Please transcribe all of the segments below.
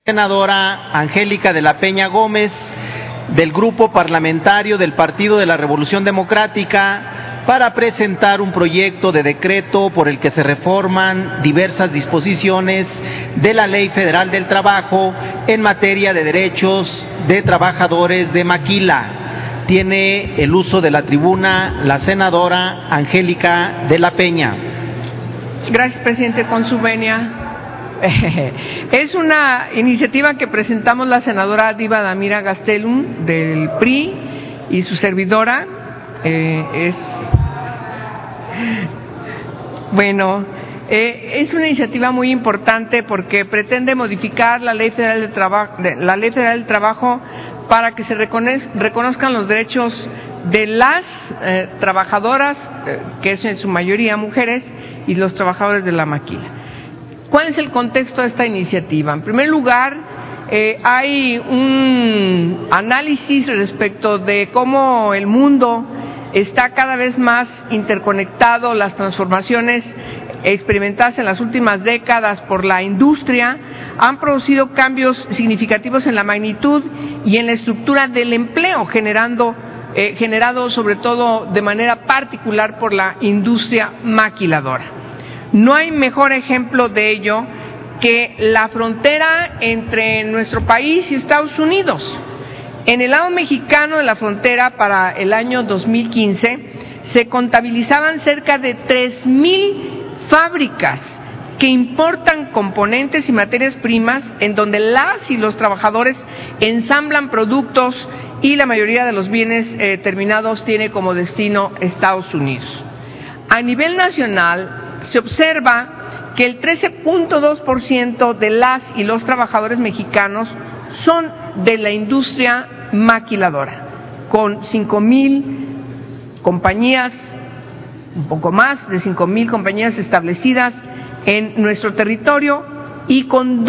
Senadora Angélica de la Peña Gómez, del Grupo Parlamentario del Partido de la Revolución Democrática, para presentar un proyecto de decreto por el que se reforman diversas disposiciones de la Ley Federal del Trabajo en materia de derechos de trabajadores de maquila. Tiene el uso de la tribuna la senadora Angélica de la Peña. Gracias, presidente. Con su venia. Es una iniciativa que presentamos la senadora Diva Damira Gastelum del PRI y su servidora. Es una iniciativa muy importante porque pretende modificar la Ley Federal del Trabajo para que se reconozcan los derechos de las trabajadoras, que es en su mayoría mujeres, y los trabajadores de la maquila. ¿Cuál es el contexto de esta iniciativa? En primer lugar, hay un análisis respecto de cómo el mundo está cada vez más interconectado. Las transformaciones experimentadas en las últimas décadas por la industria han producido cambios significativos en la magnitud y en la estructura del empleo, generado sobre todo de manera particular por la industria maquiladora. No hay mejor ejemplo de ello que la frontera entre nuestro país y Estados Unidos. En el lado mexicano de la frontera, para el año 2015, se contabilizaban cerca de 3,000 fábricas que importan componentes y materias primas en donde las y los trabajadores ensamblan productos, y la mayoría de los bienes terminados tiene como destino Estados Unidos. A nivel nacional, se observa que el 13.2% de las y los trabajadores mexicanos son de la industria maquiladora, con 5,000 compañías, un poco más de 5,000 compañías establecidas en nuestro territorio, y con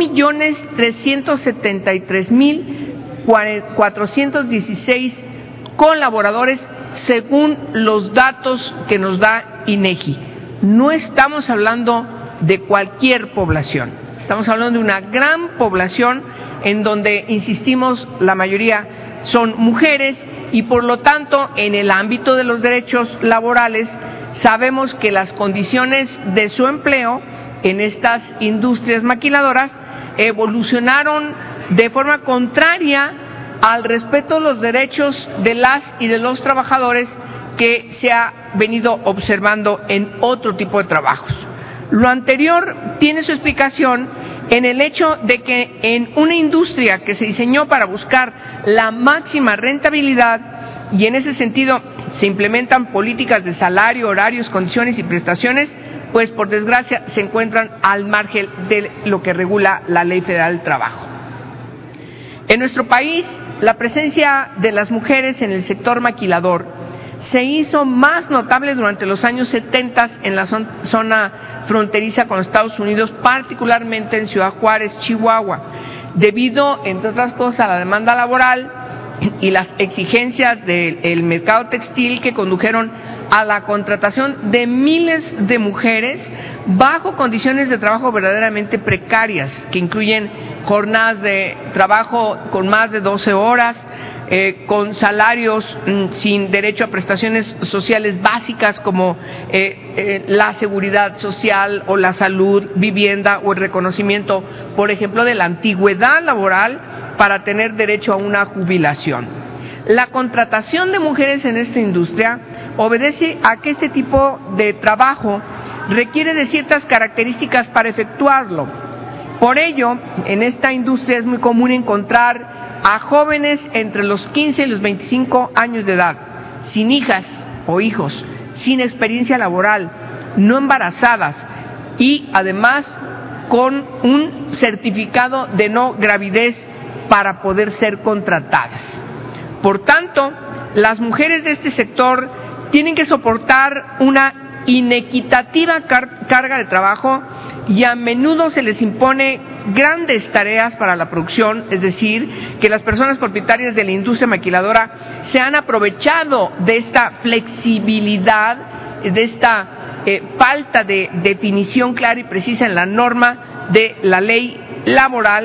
2,373,416 colaboradores según los datos que nos da INEGI. No estamos hablando de cualquier población, estamos hablando de una gran población en donde, insistimos, la mayoría son mujeres, y por lo tanto en el ámbito de los derechos laborales sabemos que las condiciones de su empleo en estas industrias maquiladoras evolucionaron de forma contraria al respeto de los derechos de las y de los trabajadores que se ha venido observando en otro tipo de trabajos. Lo anterior tiene su explicación en el hecho de que en una industria que se diseñó para buscar la máxima rentabilidad, y en ese sentido se implementan políticas de salario, horarios, condiciones y prestaciones, pues por desgracia se encuentran al margen de lo que regula la Ley Federal del Trabajo. En nuestro país, la presencia de las mujeres en el sector maquilador se hizo más notable durante los años 70 en la zona fronteriza con los Estados Unidos, particularmente en Ciudad Juárez, Chihuahua, debido, entre otras cosas, a la demanda laboral y las exigencias del mercado textil, que condujeron a la contratación de miles de mujeres bajo condiciones de trabajo verdaderamente precarias, que incluyen jornadas de trabajo con más de 12 horas, con salarios sin derecho a prestaciones sociales básicas como la seguridad social o la salud, vivienda o el reconocimiento, por ejemplo, de la antigüedad laboral para tener derecho a una jubilación. La contratación de mujeres en esta industria obedece a que este tipo de trabajo requiere de ciertas características para efectuarlo. Por ello, en esta industria es muy común encontrar a jóvenes entre los 15 y los 25 años de edad, sin hijas o hijos, sin experiencia laboral, no embarazadas, y además con un certificado de no gravidez para poder ser contratadas. Por tanto, las mujeres de este sector tienen que soportar una inequitativa carga de trabajo, y a menudo se les impone grandes tareas para la producción, es decir, que las personas propietarias de la industria maquiladora se han aprovechado de esta flexibilidad, de esta falta de definición clara y precisa en la norma de la ley laboral,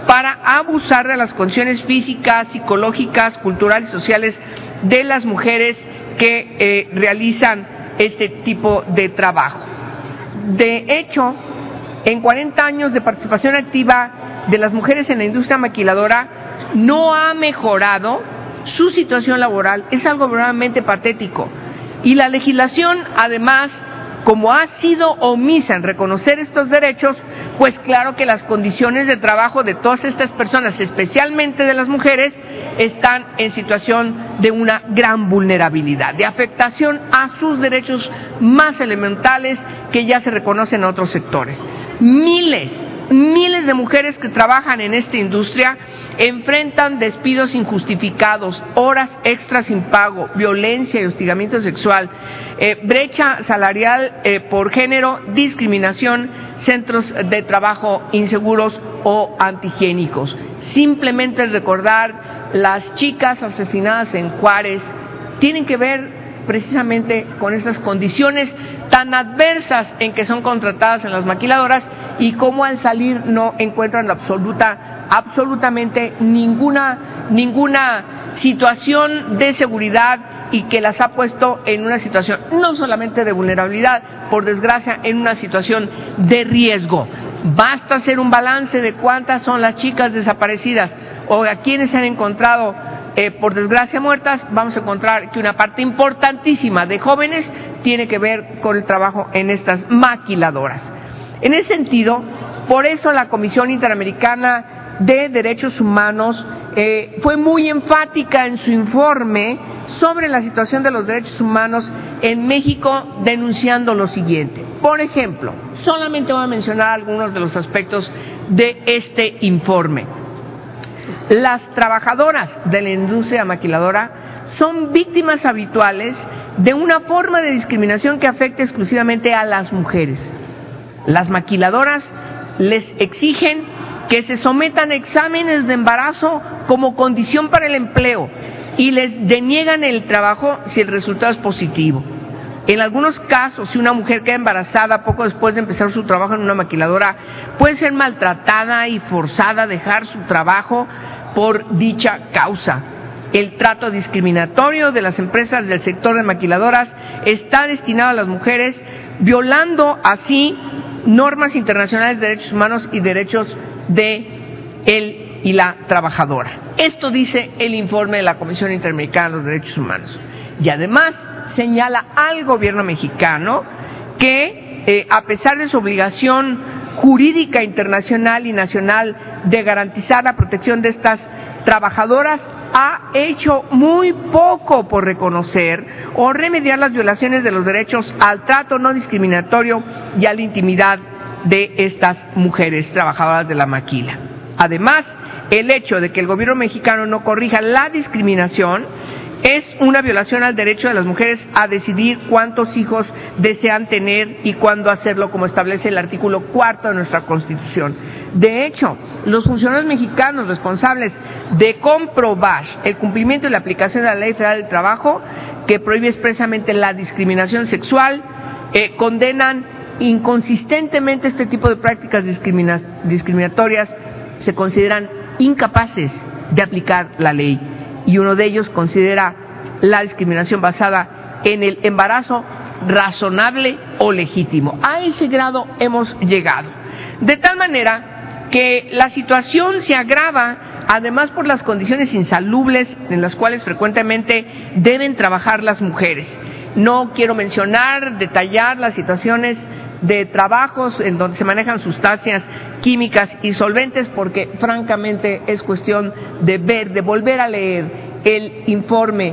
para abusar de las condiciones físicas, psicológicas, culturales y sociales de las mujeres que realizan este tipo de trabajo. De hecho, en 40 años de participación activa de las mujeres en la industria maquiladora, no ha mejorado su situación laboral. Es algo verdaderamente patético. Y la legislación, además, como ha sido omisa en reconocer estos derechos, pues claro que las condiciones de trabajo de todas estas personas, especialmente de las mujeres, están en situación de una gran vulnerabilidad, de afectación a sus derechos más elementales que ya se reconocen en otros sectores. Miles de mujeres que trabajan en esta industria enfrentan despidos injustificados, horas extras sin pago, violencia y hostigamiento sexual, brecha salarial por género, discriminación, centros de trabajo inseguros o antihigiénicos. Simplemente recordar las chicas asesinadas en Juárez tienen que ver precisamente con estas condiciones tan adversas en que son contratadas en las maquiladoras y cómo al salir no encuentran absolutamente ninguna situación de seguridad y que las ha puesto en una situación no solamente de vulnerabilidad, por desgracia en una situación de riesgo. Basta hacer un balance de cuántas son las chicas desaparecidas o a quienes se han encontrado por desgracia muertas. Vamos a encontrar que una parte importantísima de jóvenes tiene que ver con el trabajo en estas maquiladoras. En ese sentido, por eso la Comisión Interamericana de Derechos Humanos fue muy enfática en su informe sobre la situación de los derechos humanos en México, denunciando lo siguiente. Por ejemplo, solamente voy a mencionar algunos de los aspectos de este informe. Las trabajadoras de la industria maquiladora son víctimas habituales de una forma de discriminación que afecta exclusivamente a las mujeres. Las maquiladoras les exigen que se sometan a exámenes de embarazo como condición para el empleo y les deniegan el trabajo si el resultado es positivo. En algunos casos, si una mujer queda embarazada poco después de empezar su trabajo en una maquiladora, puede ser maltratada y forzada a dejar su trabajo por dicha causa. El trato discriminatorio de las empresas del sector de maquiladoras está destinado a las mujeres, violando así normas internacionales de derechos humanos y derechos de él y la trabajadora. Esto dice el informe de la Comisión Interamericana de los Derechos Humanos. Y además señala al gobierno mexicano que a pesar de su obligación jurídica internacional y nacional de garantizar la protección de estas trabajadoras, ha hecho muy poco por reconocer o remediar las violaciones de los derechos al trato no discriminatorio y a la intimidad de estas mujeres trabajadoras de la maquila. Además, el hecho de que el gobierno mexicano no corrija la discriminación es una violación al derecho de las mujeres a decidir cuántos hijos desean tener y cuándo hacerlo, como establece el artículo 4 de nuestra Constitución. De hecho, los funcionarios mexicanos responsables de comprobar el cumplimiento y la aplicación de la Ley Federal del Trabajo, que prohíbe expresamente la discriminación sexual, condenan inconsistentemente este tipo de prácticas discriminatorias, se consideran incapaces de aplicar la ley. Y uno de ellos considera la discriminación basada en el embarazo razonable o legítimo. A ese grado hemos llegado. De tal manera que la situación se agrava, además por las condiciones insalubres en las cuales frecuentemente deben trabajar las mujeres. No quiero detallar las situaciones de trabajos en donde se manejan sustancias químicas y solventes, porque francamente es cuestión de volver a leer el informe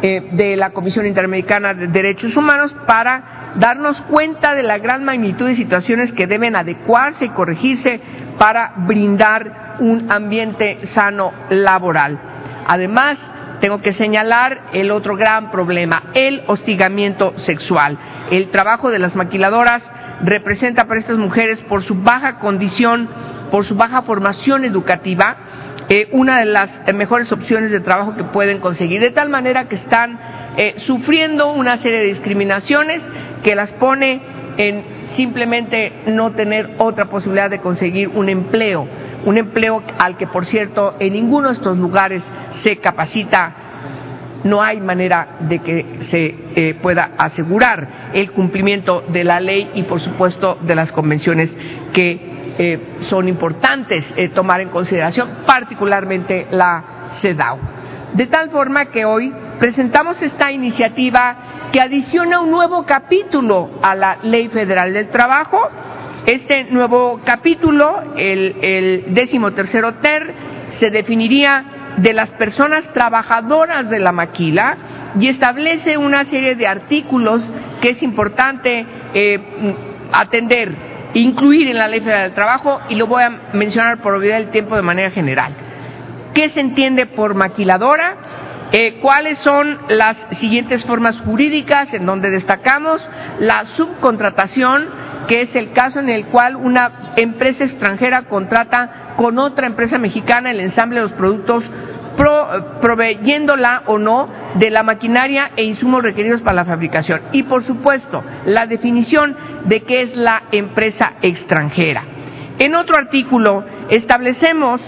de la Comisión Interamericana de Derechos Humanos para darnos cuenta de la gran magnitud de situaciones que deben adecuarse y corregirse para brindar un ambiente sano laboral. Además, tengo que señalar el otro gran problema, el hostigamiento sexual. El trabajo de las maquiladoras representa para estas mujeres, por su baja condición, por su baja formación educativa, una de las mejores opciones de trabajo que pueden conseguir, de tal manera que están sufriendo una serie de discriminaciones que las pone en simplemente no tener otra posibilidad de conseguir un empleo un empleo al que, por cierto, en ninguno de estos lugares se capacita. No hay manera de que se pueda asegurar el cumplimiento de la ley y, por supuesto, de las convenciones que son importantes tomar en consideración, particularmente la CEDAW. De tal forma que hoy presentamos esta iniciativa que adiciona un nuevo capítulo a la Ley Federal del Trabajo. Este nuevo capítulo, el 13º ter, se definiría de las personas trabajadoras de la maquila y establece una serie de artículos que es importante atender, incluir en la Ley Federal del Trabajo, y lo voy a mencionar por obviedad del tiempo de manera general. ¿Qué se entiende por maquiladora? ¿Cuáles son las siguientes formas jurídicas en donde destacamos? La subcontratación, que es el caso en el cual una empresa extranjera contrata con otra empresa mexicana el ensamble de los productos, proveyéndola o no de la maquinaria e insumos requeridos para la fabricación. Y, por supuesto, la definición de qué es la empresa extranjera. En otro artículo establecemos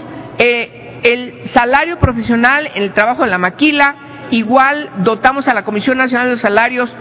el salario profesional en el trabajo en la maquila. Igual dotamos a la Comisión Nacional de los Salarios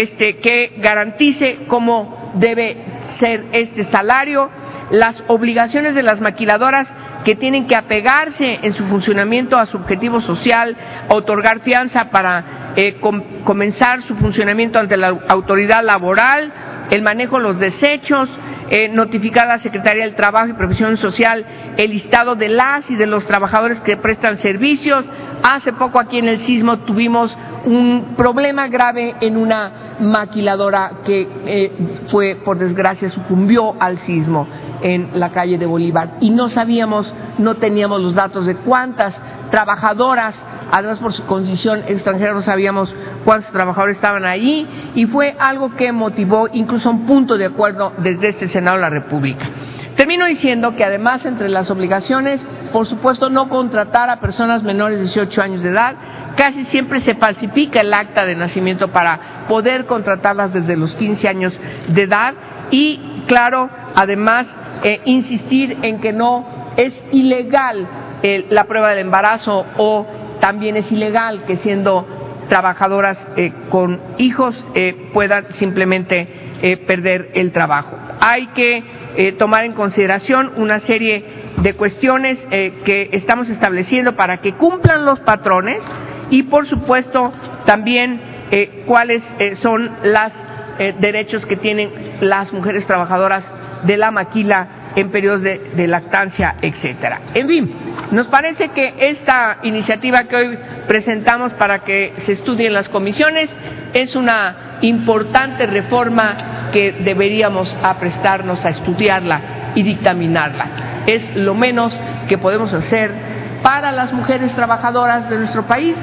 que garantice cómo debe ser este salario, las obligaciones de las maquiladoras que tienen que apegarse en su funcionamiento a su objetivo social, otorgar fianza para comenzar su funcionamiento ante la autoridad laboral, el manejo de los desechos, notificar a la Secretaría del Trabajo y Previsión Social el listado de las y de los trabajadores que prestan servicios. Hace poco aquí en el Sismo tuvimos un problema grave en una maquiladora que por desgracia, sucumbió al sismo en la calle de Bolívar, y no teníamos los datos de cuántas trabajadoras, además por su condición extranjera no sabíamos cuántos trabajadores estaban allí, y fue algo que motivó incluso un punto de acuerdo desde este Senado de la República. Termino diciendo que además, entre las obligaciones, por supuesto, no contratar a personas menores de 18 años de edad. Casi siempre se falsifica el acta de nacimiento para poder contratarlas desde los 15 años de edad, y, claro, además, insistir en que no es ilegal la prueba del embarazo, o también es ilegal que, siendo trabajadoras con hijos, puedan simplemente perder el trabajo. Hay que tomar en consideración una serie de cuestiones que estamos estableciendo para que cumplan los patrones, y, por supuesto, también cuáles son los derechos que tienen las mujeres trabajadoras de la maquila en periodos de lactancia, etcétera. En fin, nos parece que esta iniciativa que hoy presentamos para que se estudie en las comisiones es una importante reforma que deberíamos aprestarnos a estudiarla y dictaminarla. Es lo menos que podemos hacer para las mujeres trabajadoras de nuestro país.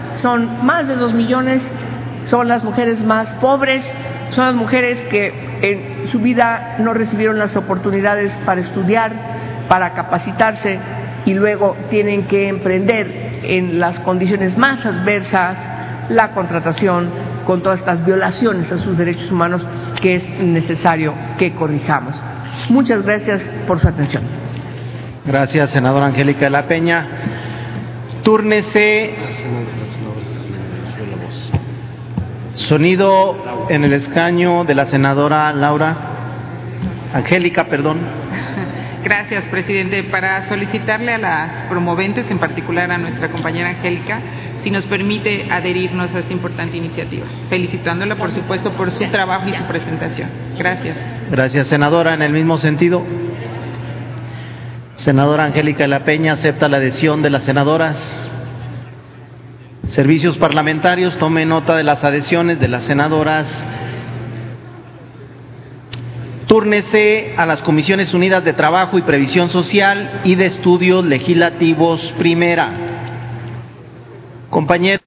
Son más de 2 millones, son las mujeres más pobres, son las mujeres que en su vida no recibieron las oportunidades para estudiar, para capacitarse, y luego tienen que emprender en las condiciones más adversas la contratación, con todas estas violaciones a sus derechos humanos que es necesario que corrijamos. Muchas gracias por su atención. Gracias, senadora Angélica de la Peña. Túrnese. Sonido en el escaño de la senadora Laura. Angélica, perdón. Gracias, presidente. Para solicitarle a las promoventes, en particular a nuestra compañera Angélica, si nos permite adherirnos a esta importante iniciativa, felicitándola, por supuesto, por su trabajo y su presentación. Gracias. Gracias, senadora. En el mismo sentido, senadora Angélica de la Peña acepta la adhesión de las senadoras. Servicios parlamentarios, tome nota de las adhesiones de las senadoras. Túrnese a las Comisiones Unidas de Trabajo y Previsión Social y de Estudios Legislativos, primera. Compañeros.